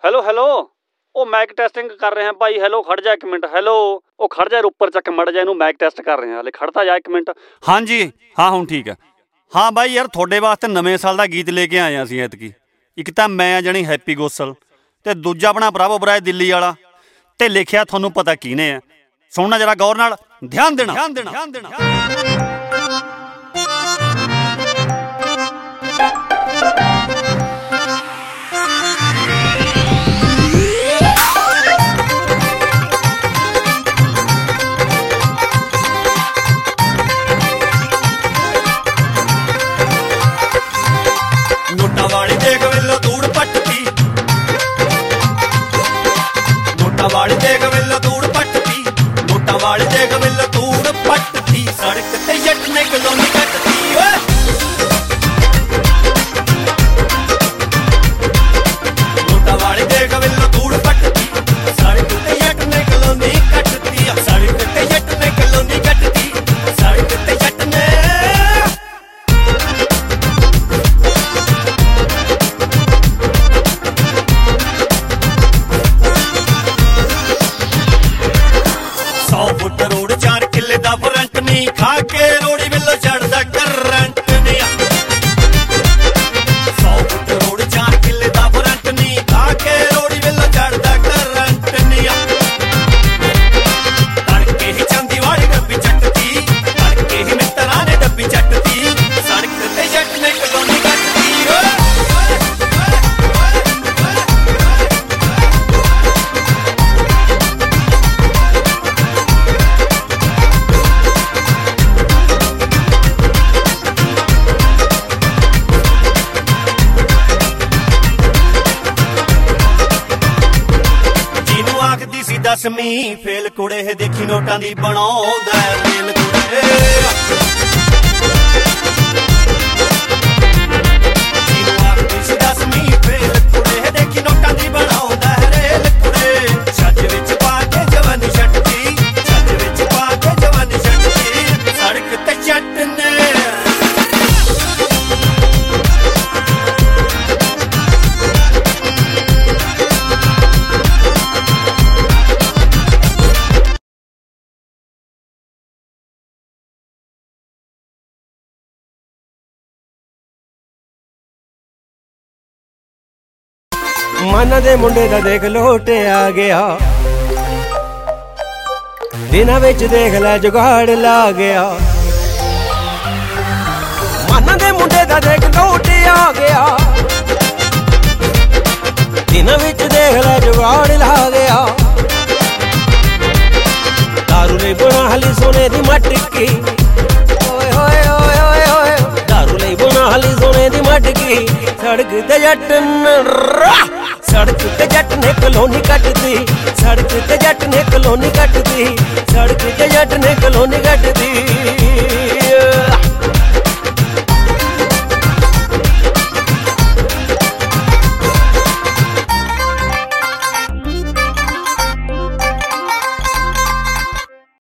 Hello hello ਉਹ mike testing ਕਰ ਰਹੇ ਹਾਂ ਭਾਈ। ਹੈਲੋ ਖੜ ਜਾ ਇੱਕ ਮਿੰਟ। ਹੈਲੋ ਉਹ ਖੜ ਜਾ ਉੱਪਰ ਚੱਕ ਮੜ ਜਾ, ਇਹਨੂੰ ਮਾਈਕ ਟੈਸਟ ਕਰ ਰਹੇ ਹਾਂ। ਹਲੇ ਖੜਤਾ ਜਾ ਇੱਕ ਮਿੰਟ। ਹਾਂਜੀ ਹਾਂ ਹੁਣ ਠੀਕ ਹੈ। ਹਾਂ ਬਾਈ ਯਾਰ ਤੁਹਾਡੇ ਵਾਸਤੇ ਨਵੇਂ ਸਾਲ ਦਾ ਗੀਤ ਲੈ ਕੇ ਆਏ ਹਾਂ ਅਸੀਂ ਐਤਕੀ। ਇੱਕ ਤਾਂ ਮੈਂ ਜਾਣੀ ਹੈਪੀ ਗੋਸਲ ਤੇ ਦੂਜਾ ਆਪਣਾ ਬਰਾਵੋ ਬਰਾਏ ਦਿੱਲੀ ਵਾਲਾ, ਤੇ ਲਿਖਿਆ ਤੁਹਾਨੂੰ ਪਤਾ ਕਿਹਨੇ ਹੈ। ਸੁਣਨਾ ਜਰਾ ਗੌਰ ਨਾਲ, ध्यान देना ध्यान देना ध्यान देना। नोटा वाली देख वेलो धूड़ पटती, नोटा वाली देख वेलो धूड़ पटती, नोटा वाली देख वेलो धूड़ पटती, सड़क ते जट ने कलोनी कटती। नोटा वाली देख वेलो धूड़ पटती, सड़क ते जट ने कलोनी कटती, सड़क ते जट ने कलोनी कटती, सड़क ते जट ने। रोड 4 किले दा फ्रंट नी, खा के रोड़ी वेलो चढ़दा करंट नी। 100 फुट रोड 4 किले दा फ्रंट नी, खा के रोड़ी वेलो चढ़दा करंट नी। तड़के ही चांदी वाली डब्बी चटती, तड़के ही मित्तरां ने डब्बी चटती, सड़क ते जट ने कलोनी कटती। दसवीं फेल कुड़े देखी नोटां दी बनाउंदा रेल कुड़े। जीनू आखदी सी दसवीं फेल कुड़े देखी नोटां दी बनाउंदा रेल कुड़े। छज विच पा के जवानी छटदी, छज विच पा के जवानी छटदी, सड़क ते जट ने। माना दे मुंडे दा देख लोटे आ गया, दिना विच देख लै जुगाड़ ला गया। माना दे मुंडे दा देख लोटे आ गया, दिना विच देख लै जुगाड़ ला गया। दारू ले बना हली सोने दी मटकी, ओए होए ओए ओए ओए, दारू ले बना हली सोने दी मटकी, सड़क ते जट सड़क ते जट ने कलोनी कटदी, सड़क ते जट ने कलोनी कटदी, सड़क ते जट ने कलोनी कटदी।